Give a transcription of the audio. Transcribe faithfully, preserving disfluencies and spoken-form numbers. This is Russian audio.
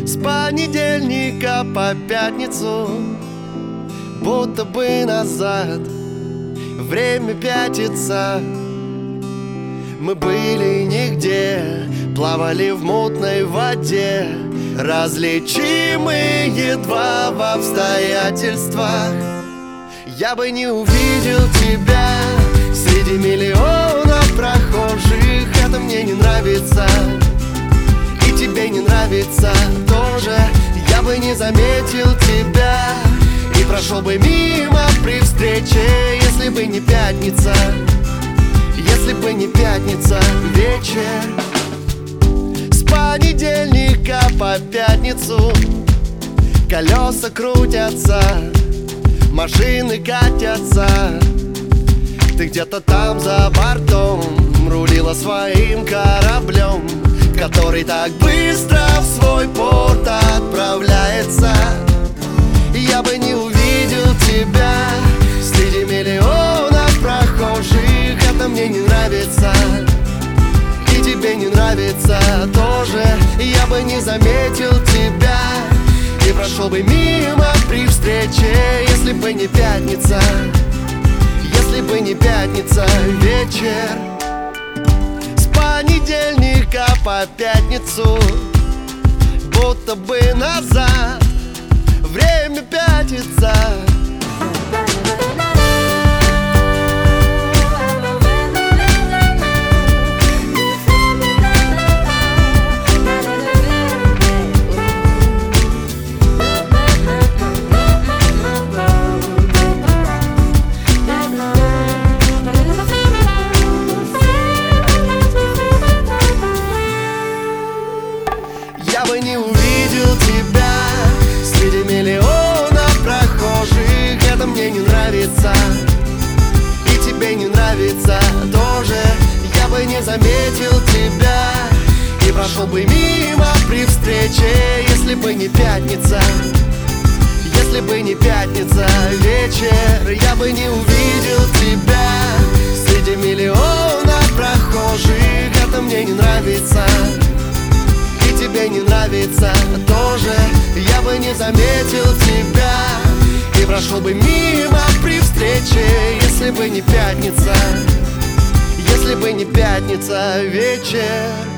С понедельника по пятницу будто бы назад время пятится. Мы были нигде, плавали в мутной воде, различимы едва в обстоятельствах. Я бы не увидел тебя среди миллионов прохожих. Это мне не нравится, и тебе не нравится тоже. Я бы не заметил тебя и прошел бы мимо при встрече, если бы не пятница, если бы не пятница вечер. С понедельника по пятницу колеса крутятся, машины катятся. Ты где-то там за бортом рулила своим кораблем, который так быстро в свой порт отправляется. Я бы не увидел тебя среди миллионов прохожих. Это мне не нравится, и тебе не нравится тоже. Я бы не заметил тебя и прошел бы мимо при встрече, если бы не пятница, если бы не пятница вечер. С понедельника по пятницу будто бы назад время пятится. Я бы не увидел тебя среди миллионов прохожих. Это мне не нравится, и тебе не нравится тоже. Я бы не заметил тебя и прошел бы мимо при встрече, если бы не пятница, если бы не пятница вечер. Я бы не увидел тебя среди миллионов прохожих. Это мне не нравится, тебе не нравится тоже. Я бы не заметил тебя и прошел бы мимо при встрече, если бы не пятница, если бы не пятница вечер.